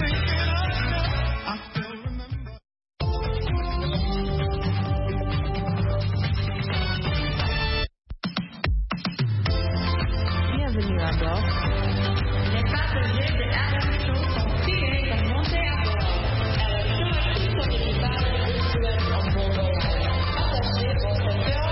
Bienvenue à bord. Les passagers de RMO sont priés de monter à bord. RMO sur l'équipage de Suez en bon voyage. Attachez votre cœur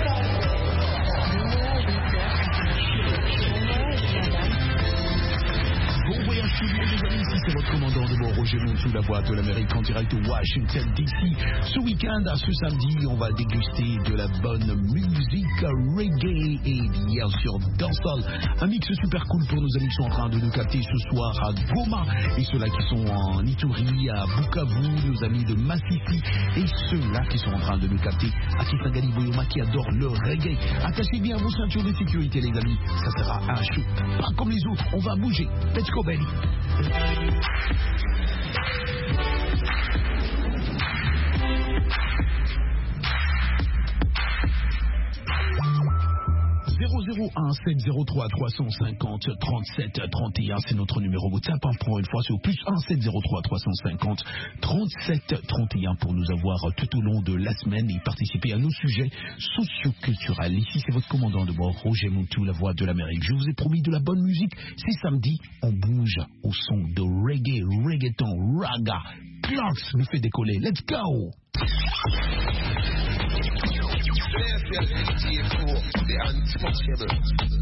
Bon voyage tous les amis, ici c'est votre commandant de bord Roger Montou, la voix de l'Amérique en direct de Washington DC. Ce week-end, à ce samedi, on va déguster de la bonne musique reggae et bien sûr dancehall. Un mix super cool pour nos amis qui sont en train de nous capter ce soir à Goma et ceux-là qui sont en Ituri, à Bukavu, nos amis de Massissi et ceux-là qui sont en train de nous capter à Kisangani Boyoma qui adorent le reggae. Attachez bien vos ceintures de sécurité les amis, ça sera un show pas comme les autres, on va bouger. Let's go baby. 001-703-350-37-31, c'est notre numéro WhatsApp. Pour une fois, c'est au plus 1-703-350-37-31 pour nous avoir tout au long de la semaine et participer à nos sujets socio-culturels. Ici, c'est votre commandant de bord, Roger Montou, la voix de l'Amérique. Je vous ai promis de la bonne musique. C'est samedi, on bouge au son de reggae, reggaeton, raga. Clarks nous fait décoller. Let's go! The untouchable.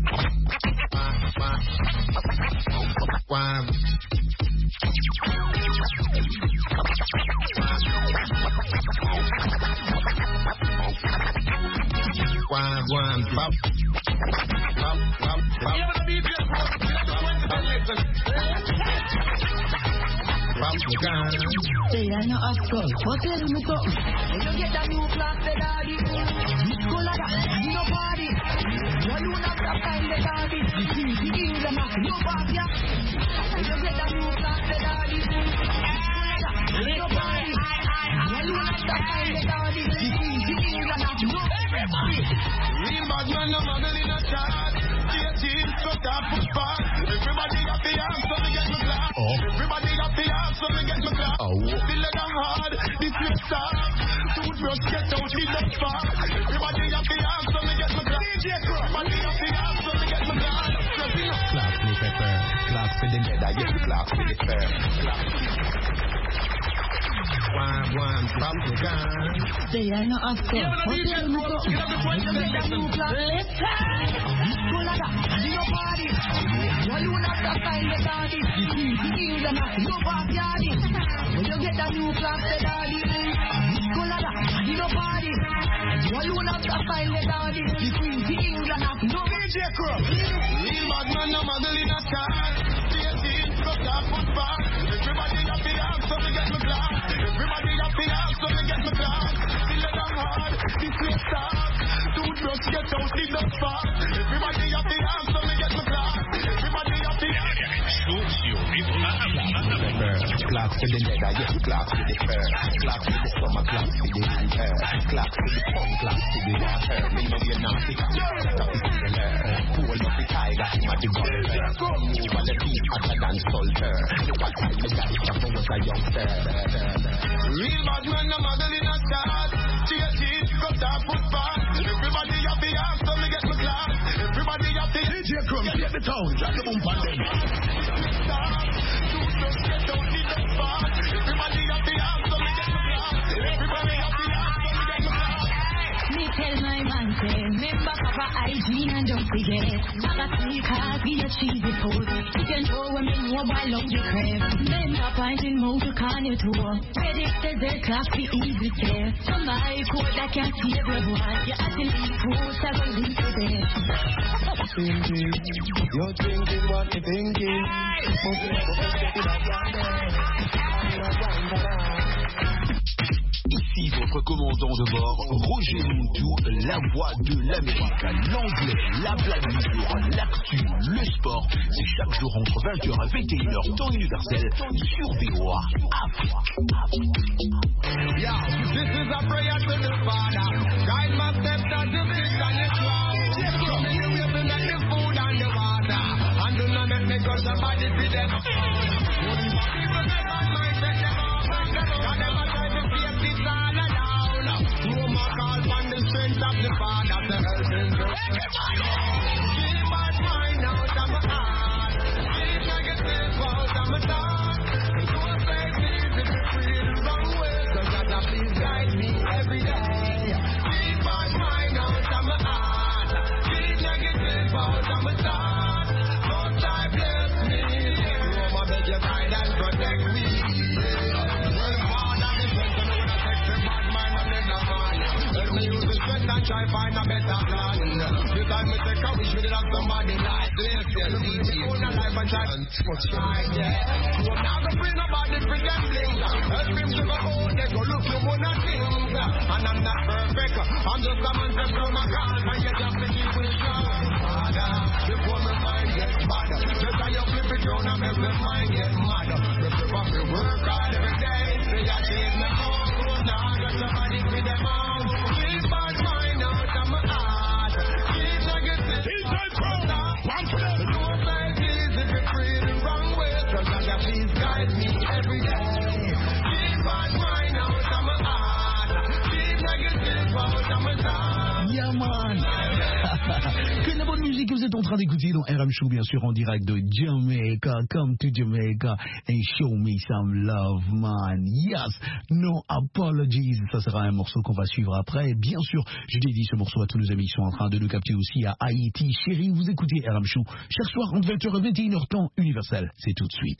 Say I know of course, but tell me so. When you get a new class, the daddy. This color, you know party. Why you not that kind of daddy? You see, the England, no party. When you get a new class, the daddy. You know party. Why you not that kind of daddy? You see, the England, no everybody. Real bad man, no muggle in a shot. Team, so top of spot. Everybody got the arm, so they get my class. Everybody got the arm, so they get my class. Still a damn hard, this is start. Toothbrush get out, need the spot. Everybody got the arm, so they get my class. Everybody got the arm, so they get my class. Clap for the pepper, clap for the leather, yes, clap for the fur. Say I know of course, but tell me so. When you get a new class, this color, you know party. Why you not that kind of daddy? You see, the England, no party. When you get a new class, the daddy. This color, you know party. Why you not that kind of daddy? You see, the England, no DJ Crow. Real bad man, no muggle in a shot. Team, so top of spot. Everybody got the arm, so they get my class. Everybody got the arm, so they get my class. Still a damn hard, this is start. Toothbrush get out, need the spot. Everybody got the arm, so they get my class. Everybody got the arm. Clap for the leather, yes, clap for the fur. Clap for the summer, clap for the winter. Clap for the fun, clap for the water. Me know you're not the top is the learn. Pull up the tiger, him at the gunter. Move on the beat, hotter than sulter. Look at how the guy from when was a youngster. Real bad man, no muggle in a shot. Team, so top of spot. Everybody got the arm, so me get my class. Everybody got the DJ Crumb, get the town, drop the boom on them. Everybody got the arm, so me get my class. Everybody got the arm, so me get my class. Me tell my man say, remember Papa hygiene and don't forget. Papa sneakers, be a cheesy food. You can show when me know I love the crab. Remember pointing motor can you tour. Ready to the class be easy there. Somebody code that can see every boy. You acting like food, so I will leave you there. Thinking, you're thinking what you're thinking. Ici votre commandant de bord, Roger Montou, la voix de l'Amérique, l'anglais, la blague du jour, l'actu, le sport. C'est chaque jour entre 20h et 21h, temps universel, sur VOA Afrique. Yeah, this is a prayer to the Father. Guide my steps not to sit on the cloud. From the way to get the food and the water. And do not let me go somebody feed them. try find a better plan. The time we take a wish, we did have somebody like this. We own a life and try and touch right there. So now the bring about the pretending. Help him to go home, they go look you one of things. And I'm not perfect, I'm just a man from my car. And you just to keep it strong. Father, before my mind gets bad, just how you flip it down and make my mind get mad. We prefer to work hard every day. Say I change my own. Now I got somebody with them on. Keep my mind out of my heart. Keep negative. No bad is if you're free the wrong way. So God, please guide me every day. Keep my mind out of my heart. Keep negative out of my heart. Yeah, man. Que de la bonne musique que vous êtes en train d'écouter dans RM Show, bien sûr, en direct de Jamaica. Come to Jamaica and show me some love, man. Yes, no apologies. Ça sera un morceau qu'on va suivre après. Bien sûr, je dédie ce morceau à tous nos amis qui sont en train de nous capter aussi à Haïti. Chérie, vous écoutez RM Show chaque soir entre 20h et 21h temps universel. C'est tout de suite.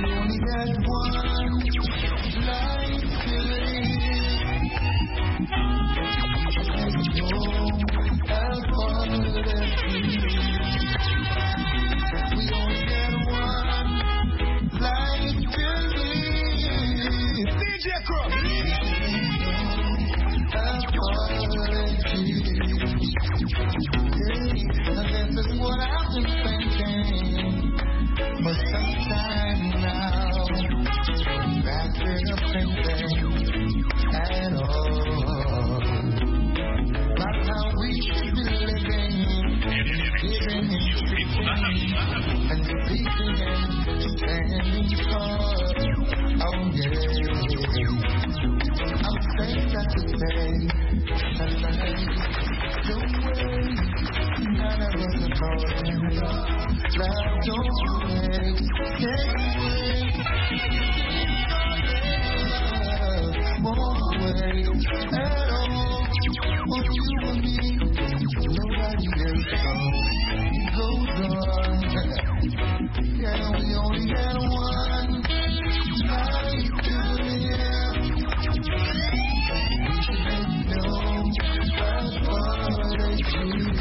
This is what I've been thinking, but sometime now, that's been a thinking at all. That's how we should be living, giving and speaking and standing tall. Oh yeah, I'm saying that to say, and don't wait, none of us are falling. Love, don't wait, won't wait at all. For you and me, nobody else goes on. Yeah, we only got one life to live. We should know that's what they do.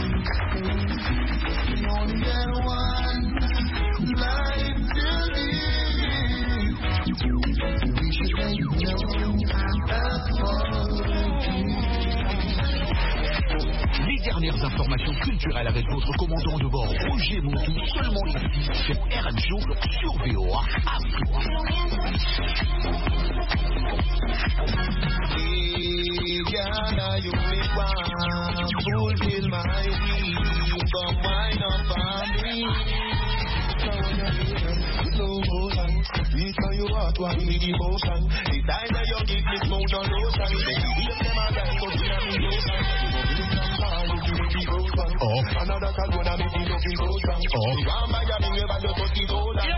We only got one life to live. We should know that's what they do. Les dernières informations culturelles avec votre commandant de bord Roger Montou, seulement ici sur RM Show sur VOA Afrique. You make one fulfill my dream, come wine up on me. Slow motion, sweet on your heart, one with devotion. The time that you give me smoke on lotion, then you give them a guy, go to the lotion. Another call gonna make you looking so strong. You want my job, you never just put it all on.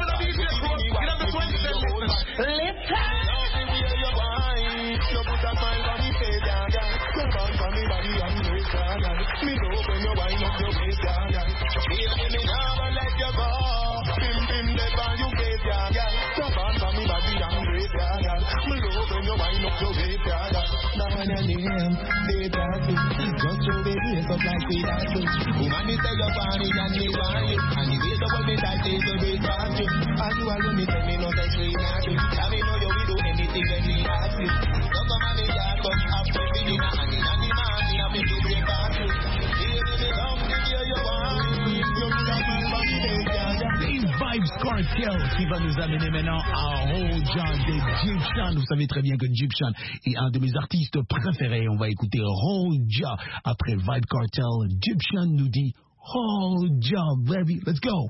You put a smile on me face, yeah, yeah. You bounce on me body and waist, yeah, yeah. Me know when you wind up your waist, yeah, yeah. Baby, me never let you go. Pim, pim, that on your face, yeah, yeah. You bounce on me body and waist, yeah, yeah. Me know when you wind up your waist, yeah, yeah. Now when your name, they dance it. Just throw the bass up like they dance it. Woman, me say you're funny and me want you. And the bass up on me tight, they say they dance you. And you are when me tell me no sex, we not you. Tell me know you will do anything when me ask you. Vibes Cartel qui va nous amener maintenant à Roja de Gypsy. Vous savez très bien que Gypsy est un de mes artistes préférés. On va écouter Roja après Vibe Cartel. Gypsy nous dit Roja, baby, let's go.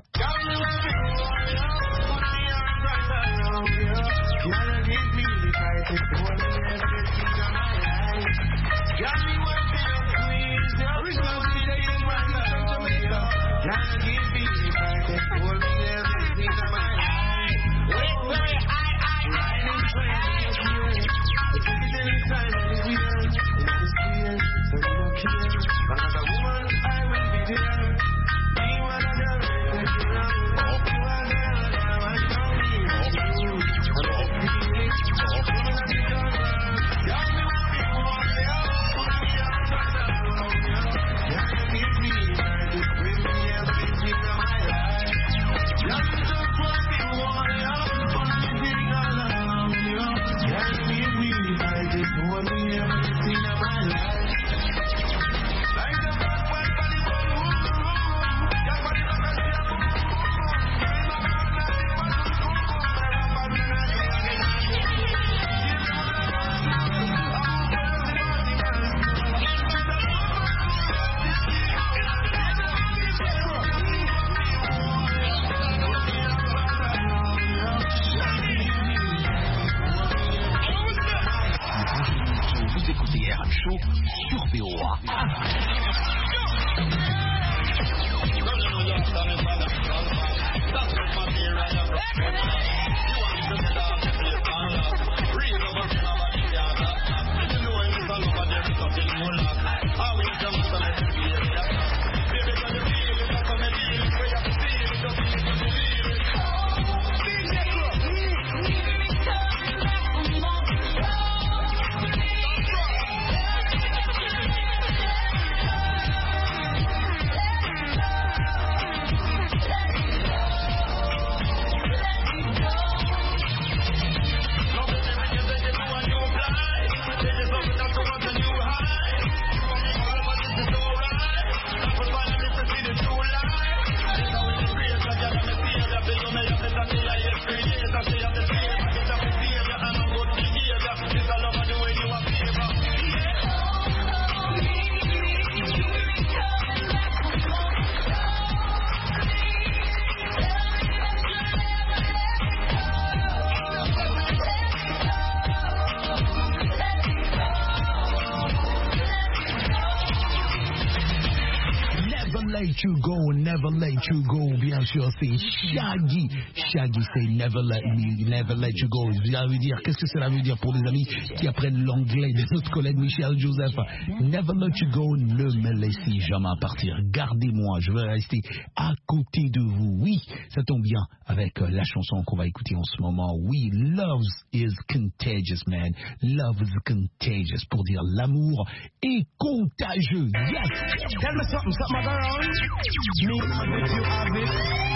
you go, never let you go. Bien sûr, c'est Shaggy. Shaggy, c'est never let you go. Ça veut dire, qu'est-ce que cela veut dire pour les amis qui apprennent l'anglais de notre collègue Michel Joseph? Never let you go, ne me laissez jamais partir. Gardez-moi, je vais rester à côté de vous. Oui, ça tombe bien avec la chanson qu'on va écouter en ce moment. Oui, love is contagious, man. Love is contagious. Pour dire l'amour est contagieux. Yes! Tell me something around. Me and with you have it.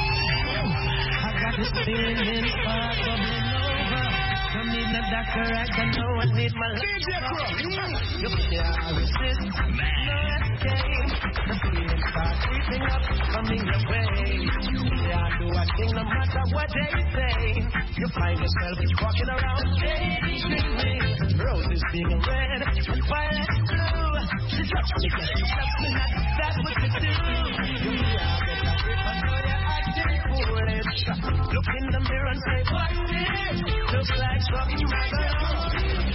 I got this feeling far bubbling over. Don't need no doctor, I can know I need my life. You can't resist, no escape. The feeling start creeping up, coming your way. Yeah, do a thing no matter what they say. You find yourself walking around daydreaming. Roses being red and violets blue. She drops me, she stops me, that's what you do. You can't get a grip on how you're acting foolish. Look in the mirror and say, what's this? Looks like something I got.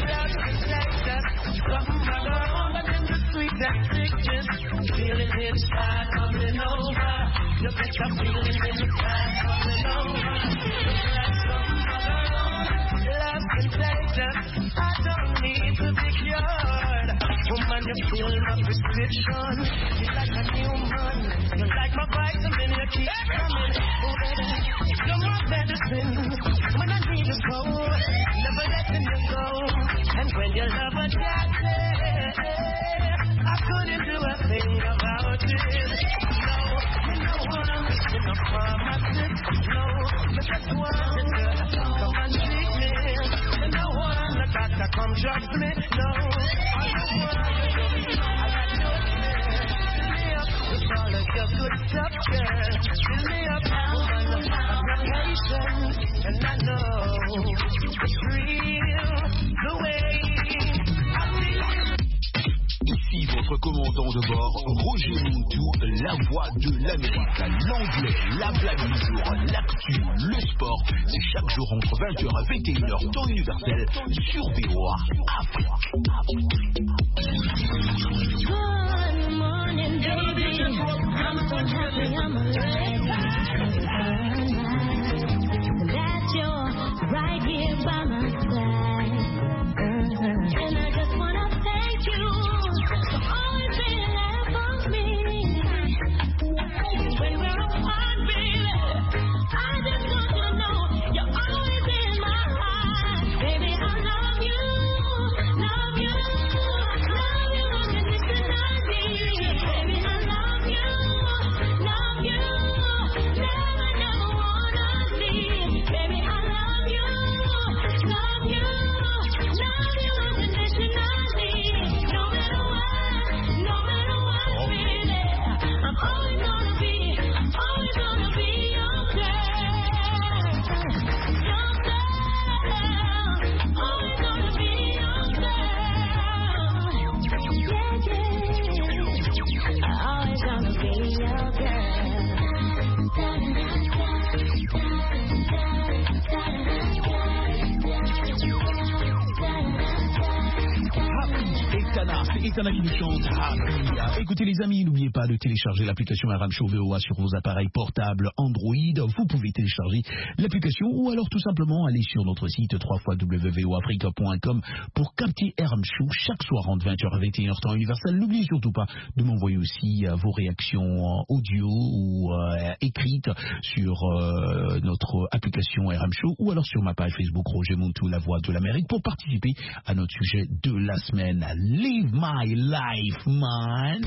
Something I got. But in the sweetest pictures, feeling it start coming over. You get a feeling it start coming over. Looks like something I got. Love contagious. I don't need to be cured. Woman, you feel my prescription. You're like a human. You're like my vitamin. You keep coming. Oh, baby, you're my medicine. When I need you so, never letting you go. And when you love a doctor, I couldn't do a thing about it. No, you know what I'm missing a pharmacist. No, but just wanted to come and treat me. You know what I'm the doctor, come drug me. No, I don't want you. I got no fear. Fill me up with all of your good stuff, girl. Fill me up, woman. I'm patient, and I know it's real the way I feel. Ici votre commandant de bord, Roger Montou, la voix de l'Amérique, l'anglais, la blague du jour, l'actu, le sport. C'est chaque jour entre 20h et 21h, temps universel, sur VOA Afrique. Good morning, baby. I'm so happy I'm alive. That you're right here by my side. And I just wanna thank you for always being there for me. When we're apart, baby, I just want you to know you're always in my heart. Baby, I love you, love you, love you unconditionally. Baby, I love you, never, never wanna leave. Baby, I love you, love you unconditionally. No matter what, baby, I'm always gonna be your girl. Your girl, always gonna be your girl. Yeah, always gonna be your girl. C'est Etana qui nous chante Happy. Écoutez les amis, n'oubliez pas de télécharger l'application RM Show VOA sur vos appareils portables Android. Vous pouvez télécharger l'application ou alors tout simplement aller sur notre site www.voafrica.com pour capter RM Show chaque soir entre 20h à 21h temps universel. N'oubliez surtout pas de m'envoyer aussi vos réactions audio ou écrites sur notre application RM Show ou alors sur ma page Facebook Roger Montou, la voix de l'Amérique, pour participer à notre sujet de la semaine. Live my life, man.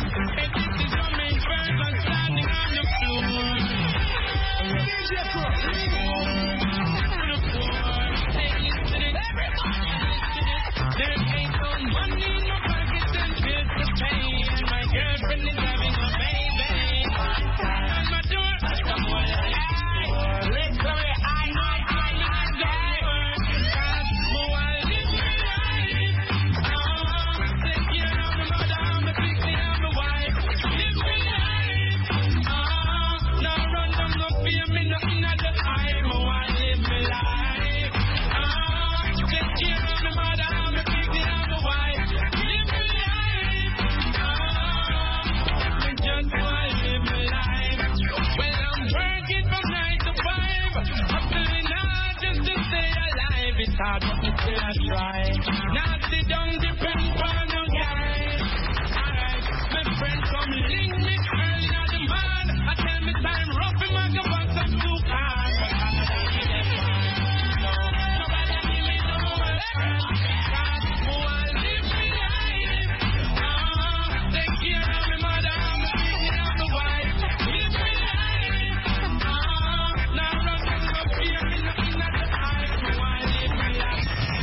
Nothing at the time, I want to live my life. hard, but me still I try. Now sit down, depend on no guy. Alright, my friend come link me early in the morning. I tell me time rough in my gabon, some too hard. But I'm not gonna get mine. No, nobody give me no more. God, who I live behind. Take care of me mother, I'm the baby of the wife. Live behind. Now run up here, me looking at the eye. Who I live behind.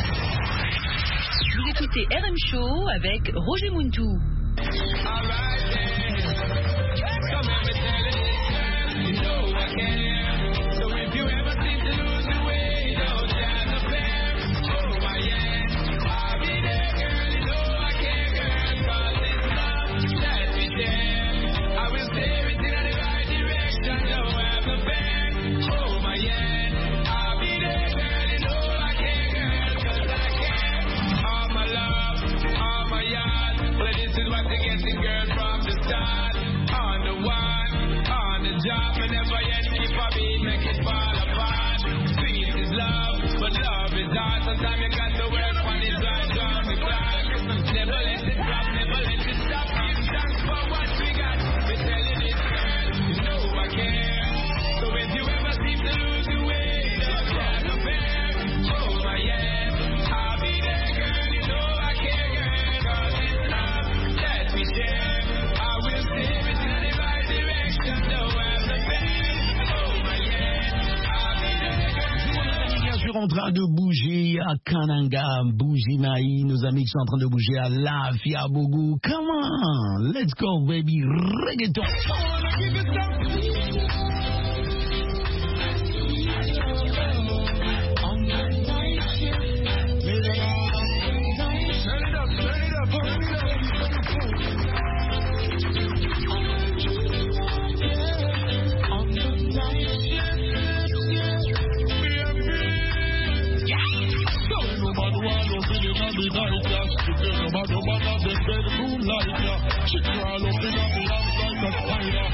Vous écoutez RM Show avec Roger Muntou. Alright then, come on, me tell it, girl, you know I care. So if you ever seem to lose your way, don't try to bear. Oh my yeah, I'll be there, girl, you know I care, girl. 'Cause it's love that we share. I will steer it in the right direction, don't have to bear. Oh my yeah, I'll be there, girl, you know I care, girl. 'Cause I care. All my love, all my yard. Well, this is what they getting, girl, from the start. On the one, on the job, me never yet keep a beat, make it fall apart. Sweet is love, but love is hard. Sometimes you got to work on it right down the clock. Never let it drop, never let it stop. Give thanks for what we got. We telling it, girl, you know I care. So if you ever seem to lose your way, don't try to bear. Oh my yeah, I'll be there, girl, you know I care, girl. 'Cause it's love that we share. I will steer it in the right direction, don't have to bear. Oh my yeah, I'll be there, girl. Bien sûr en train de bouger à Kananga, Bougimaï, nos amis qui sont en train de bouger à Lafia Bougou. Come on, let's go baby, reggaeton. She crawl up in the arms like a spider.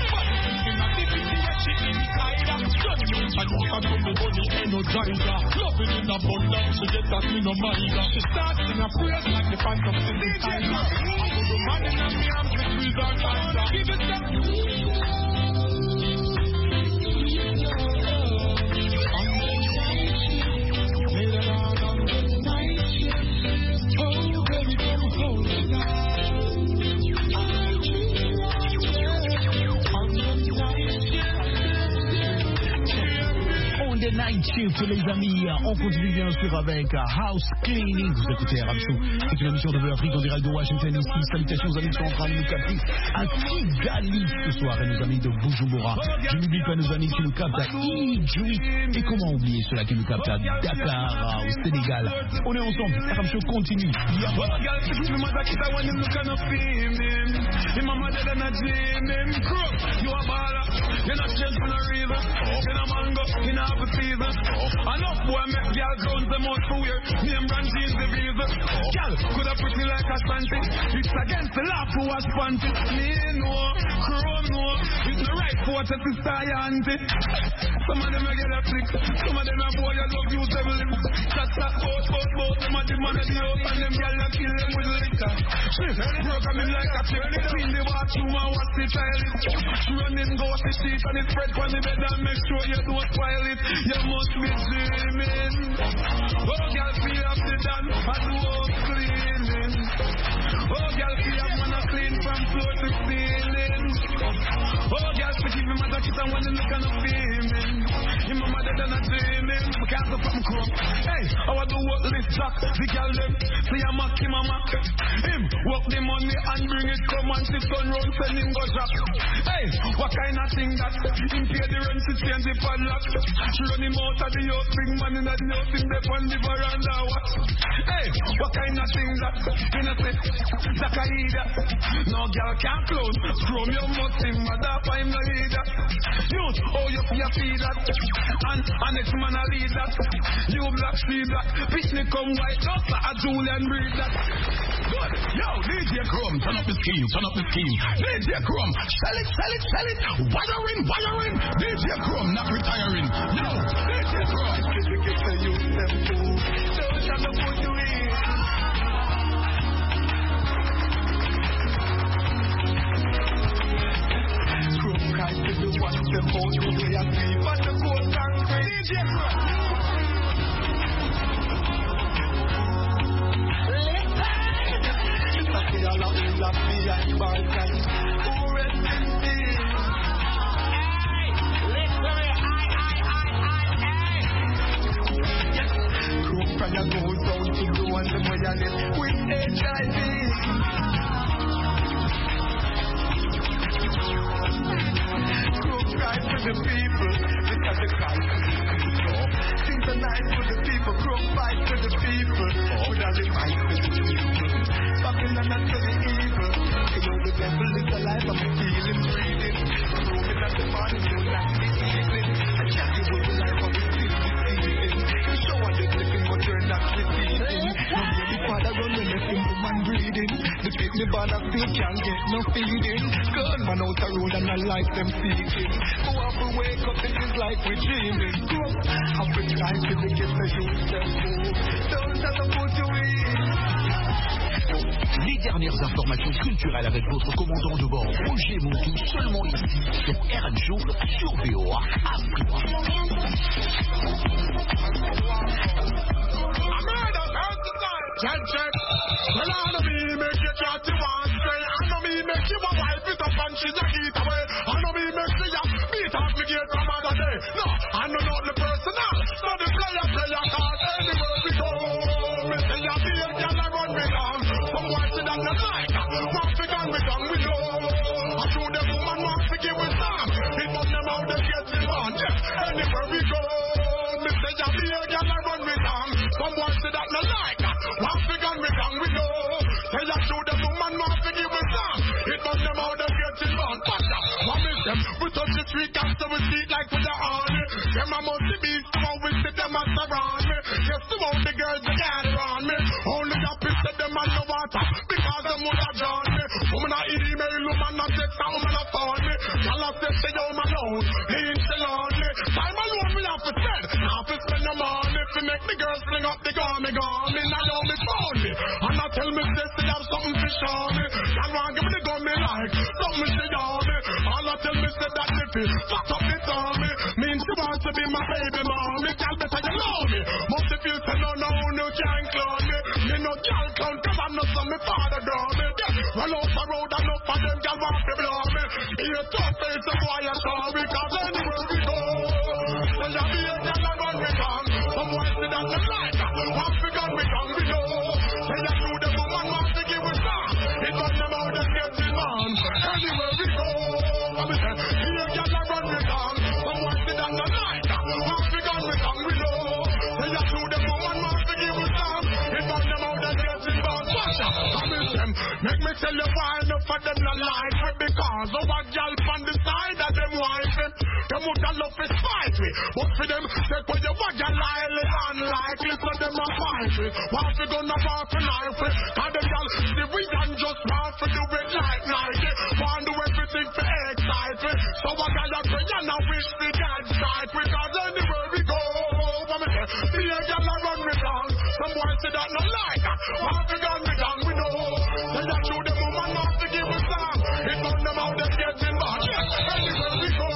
I don't have to be money energizer. Loving in abundance, she get that in a mind. She starts in a praise like the phantom in the tiger. I put the man in her arms with wizard tiger. Give it up. Night Shift, les amis, on continue bien sûr avec House Cleaning. Vous écoutez RM Show, c'est une émission de Afrique en direct de Washington ici. Salutations aux amis qui sont en train de nous capter à Kigali ce soir et nos amis de Bujumbura. Je n'oublie pas nos amis qui nous captent à Idjouit. Et comment oublier ceux-là qui nous captent à Dakar, au Sénégal. On est ensemble, RM Show continue. Enough boy make girl guns them out for wear. Name brand jeans the visa. Girl could have pretty like a Santi. It's against the law who was panty. Me know, chrome know. It's the right for to science. Some of them get a flick. Some of them a boy I love you seven lips. That's that boat. Them a demand of the house and them girl a kill them with liquor. She broke on him like a chip. Clean the bathroom and watch the child. She running go to sheet and it spread on the bed and make sure you don't spoil it. You must be dreaming. Oh, girl, feel up the done and do all cleaning. Oh, girl, feel up when I clean from floor to ceiling. Oh, girl, forgive me, mother, kiss and when you look and I'm beaming. In my mother, than a dreaming. I can't go from crumb. Hey, I want to work this jack. The girl, them, see I'm a him, I'm a him. Work the money and bring it, come and sit on round, send him go drop. Hey, what kind of thing that? Him pay the rent, to change the padlock. She run him out of the house, big man in the house, him there on the veranda, what? Hey, what kind of thing that? You know say, that I eat that. No girl can't clone, screw me up, must him, mother, for him no eat that. Youth, oh, you feed that. And next man I lead that. You black, see black, picnic come white, just like a Julian breed that. Good, yo, DJ Chrome, turn up the scheme. DJ Chrome, sell it. Wiring. DJ Chrome, not retiring. Yo, DJ Chrome. Balkan. Who rest in peace? Hey, literally, yes, Crook Pryor goes out to the one the loyalist with HIV. Crook cries for the people, because the cry for the people. Sings the night for the people, Crook fight for the people. With all the fight for the people. Babylon not for the evil. You know the devil is alive, I'm feeling, breathing. Moving at the morning, you like the evening. I tell you what the life of the still deceiving. You show us the living, but you're not receiving. Now the father run the left him woman breathing. The baby banner still can't get no feeding. Gunman out the road and I like them seeking. Go up and wake up, this is like we're dreaming. Grow up with life to the kids that you step move. Don't tell them what you eat. Les dernières informations culturelles avec votre commandant de bord Roger Montou, seulement ici sur RM Show sur VOA Afrique. Check. Well, I know me make you try to want straight. I know me make you a wife it up and she's a heat away. I know me make you beat off me gate from other day. No, I know not the personal. So the player card anywhere we go. Me say you feel can I run me down. Some boys say that not like. Want to gun me down we know. I show them woman want to give with some. It was them out the gate in on. Anywhere we go. Me say you feel can I run me down. Some boys say that not like. Want to gun me down we know. Say you show them woman want to give with some. It was them out the gate in on. What miss them? We touch the street and so we speak like with the army. Them a must be how we sit them and surround me. Yes, some of the girls they gather on me. Only the pissed them and no water because them would have drawn me. Woman a email, woman a text, and woman a phone me. Y'all a say say yo man alone, lean still on me. Time alone we have to spend, have to spend the money to make the girls fling up the gun me. Now know me phone me, and I tell me this they have something to show me. Y'all want give me the gun me like something to show me. All I tell me say that lippy, fuck up the tummy. Means she wants to be my baby mommy. Y'all better you know me. Must you feel say no can't clone me. Me no girl clown, cause I know some me father draw me. Run off the road and up for them girl want to blow me. Be a tough face of boy a sorry, cause anywhere we go. Say you be a girl and run me down. Some boys say that they like that. Want to gun me down we know. Say you do the woman want to give us down. It was them out the getting on. Anywhere we go. Be a girl and run me down. Some boys say that they like that. Want to gun me down we know. Say you do the woman want to give us down. It was them out the getting on. Make me tell you why enough of them not like me. Because of a girl on the side of them wife them. Them would have love to spite me. But for them, take when you want your lively unlikely. So them a fight me. Want to go no far for life me. Cause them girl, the reason just want to do it like Nike. Want to do everything for excite me. So a girl a pray and I wish the God sight me. Cause anywhere we go, be a girl a run me down. Some boys say that not like that. Want to gun me down, we know. Say that you the woman want to give us some. It on them out them getting back. Anywhere we go,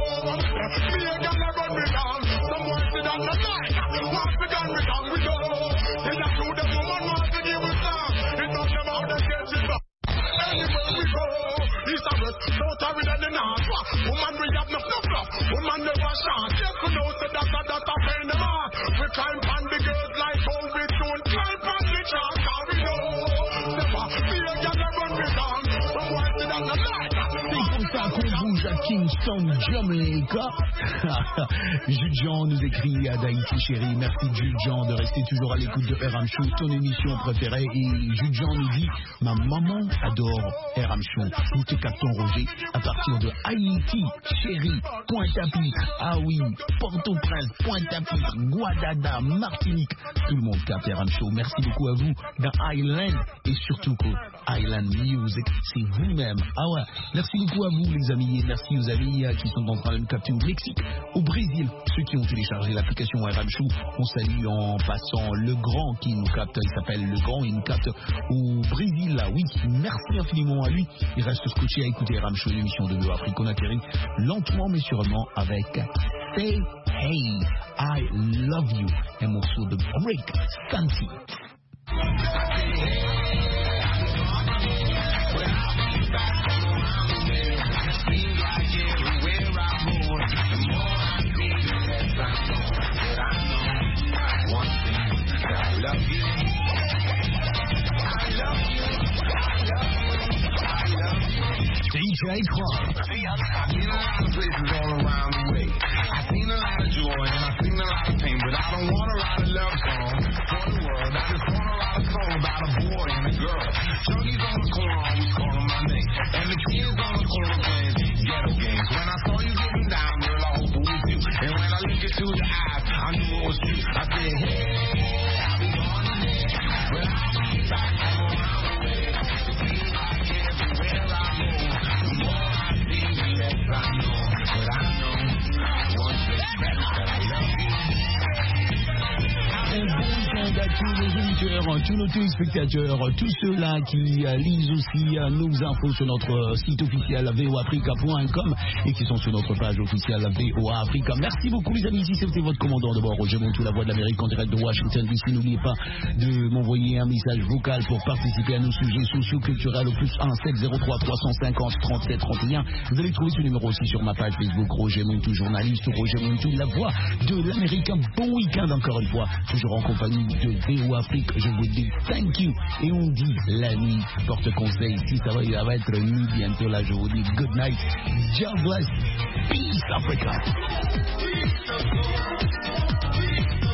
be a girl a run me down. Some boys say that not like that. Want to gun me down, we know. Say that you the woman want to give us some. It on them out them getting back. Anywhere we go, east and west, south or in the north. Woman we have no fluff. Woman never shot. Yes we know say that a pain them heart. We climb on the girls like how we don't climb on the chart. How we know. Never be a girl that run me down. Some boys say that not like that. C'est comme ça qu'on bouge à Kingston, Jamaica. Jules Jean nous écrit à d'Haïti chérie. Merci Jules Jean de rester toujours à l'écoute de RM Show, ton émission préférée. Et Jules Jean nous dit, ma maman adore RM Show. Nous te captons Roger à partir de Haïti chérie, Pointe-à-Pitre. Ah oui, Port-au-Prince, Pointe-à-Pitre, Guadada, Martinique. Tout le monde capte RM Show. Merci beaucoup à vous dans Island et surtout que Island Music, c'est vous-même. Ah ouais, merci beaucoup à vous les amis et merci aux amis qui sont en train de nous capter au Mexique, au Brésil, ceux qui ont téléchargé l'application RM Show. On salue en passant le grand qui nous capte, il s'appelle le grand, il nous capte au Brésil là, oui, merci infiniment à lui. Il reste scotché à écouter RM Show, l'émission de VOA Afrique. On atterrit lentement mais sûrement avec Say Hey, I Love You, un morceau de Break Stancy. DJ Club. I've seen a lot of places all around the way. I've seen a lot of joy and I've seen a lot of pain, but I don't want a lot of love songs for the world. I just want a lot of songs about a boy and a girl. Chuggies on the corner always calling my name, and the kids on the corner playing ghetto games. When I saw you getting down, girl, I hope it was you. And when I looked into your eyes, I knew it was you. I said, hey, I'll be gone today, but I'll be back around the way. Feels like everywhere I go, the more I see, the less I know. But I know one thing, that I love you. Un bon week-end à tous nos auditeurs, tous nos téléspectateurs, tous ceux-là qui lisent aussi nos infos sur notre site officiel voafrica.com et qui sont sur notre page officielle VOA Africa. Merci beaucoup les amis, ici c'était votre commandant de bord, Roger Montou, la voix de l'Amérique en direct de Washington DC. N'oubliez pas de m'envoyer un message vocal pour participer à nos sujets socio-culturels au plus 1 703 350 37 31. Vous allez trouver ce numéro aussi sur ma page Facebook, Roger Montou, journaliste, Roger Montou, la voix de l'Amérique. Un bon week-end encore une fois, toujours en compagnie de VOA Afrique. Je vous dis thank you et on dit la nuit porte conseil. Si ça va être nuit bientôt là, je vous dis good night, God bless, peace Africa.